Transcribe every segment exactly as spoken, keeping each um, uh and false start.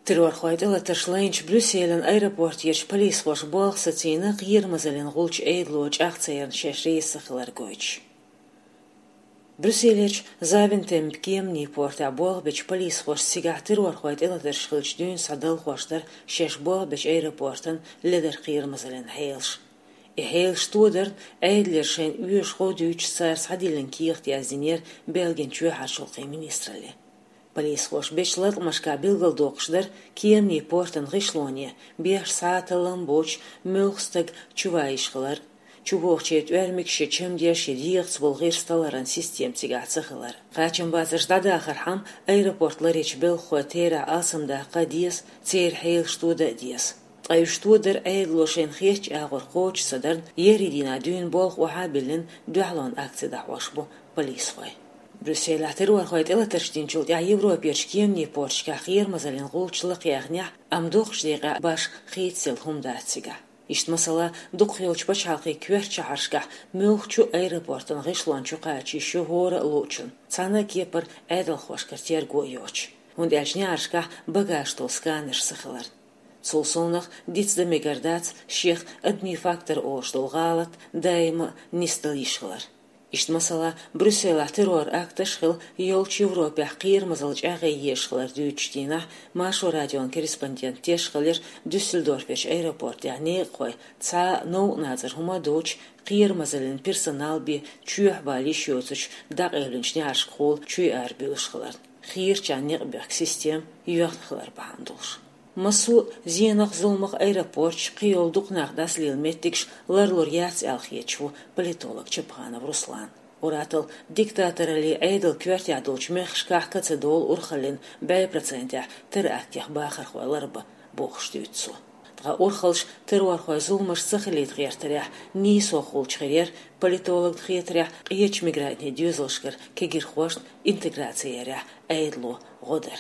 Terror khoit ela terschleins Brüsselen aeroport yerch police was bolg satsina gir mazalin gulch eidloch achtzehn sheshris khlargoich. Brüsselch zaventem bkemni porta bolg bech police was siga terror khoit ela terschlch dün sadal khoster shesh bolg bech aeroporten leder gir mazalin heels. E heel stoder eidler shen uur schoduch sars hadilen kiert yaziner Belgien tjue harshol ministrale. Police was bechlat mashka bilgal doqshder kiemni porten gishlonie besh saatelan boch mulgstag chuvaishglar chuvochchet vermikshi chemdia shediert volgirstalaran system tsigatsaglar qachim bazrstada kharham aeroportlar ich bil khotera asamda qadies tser heel stoda dies ay stoder eidloshen khich agor qoch sadar yeridina dün bolg wahabilin duhlon aksida washbo police khoy Brüssel terror khoit ela tershtinchul ya Европа чкемни порчка хир мазалин гулчлык ягня амдохшдыга баш хитсел хумдатсига ишт масала духилч бачалкы кверч харшка мөлчу аэропортын гышланчу качы шохора лучун цана кепер эдел хошкартер гоёч und элчняршка багаж тол сканер сахалар Солсонах дитсда мегардац шех адми фактор оштолгалат дайма нисталишхлар Ишт масала Брюссел террор акташхил ёлч Европа қир мазалч ага ешхлар дүйчтина Машо радион корреспондент тешхлер Дюссельдорфеш аэропорт яни қой ца но назар хума доч қир мазалин персонал би чух бали шёцуч дақ элүнчни ашхол чуй арбилшхлар қир чанни бек систем юххлар бандулш Масу зенах зылмах аэропорт қиолдук нахдас лилметтикш ларлор яц алхечу политолог Чепханов Руслан. Уратыл диктаторали эйдл квертядулч мехшках кацедол урхалин бай процентя тер актях бахар хваларба бохштюцу. Тга урхалш тервар хвай зылмаш сахилит гертеря нисо хулчхерер политолог гертеря еч мигрантни дюзлшкер кегир хвашт интеграцияя эйдлу годер.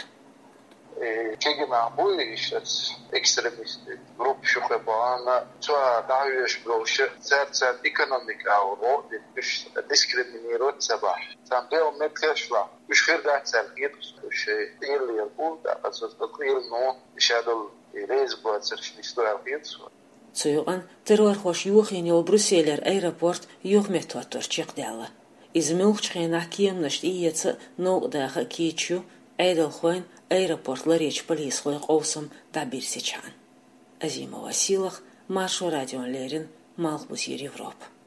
Kegina bu işte ekstremist grup şu kabana çoğu daha yüz broşu sersen ekonomik avro düş diskriminirot sabah. Sen bir o metkşla üç kırda sergit şey yıllar bu da asıl kıyıl no şadol rez bu serşnisto yapıyor. Soyuğan terror hoş yuhin yol Brüsseler aeroport yuh metotor çıkdalı. İzmilçxena kiyemnaşt iyetse no daha kiçu Эйдэлхойн аэропортлар реч полис хой қоусам табирсичан. Азима Василах, Машо Радион Лерин, Малхбусир Европа.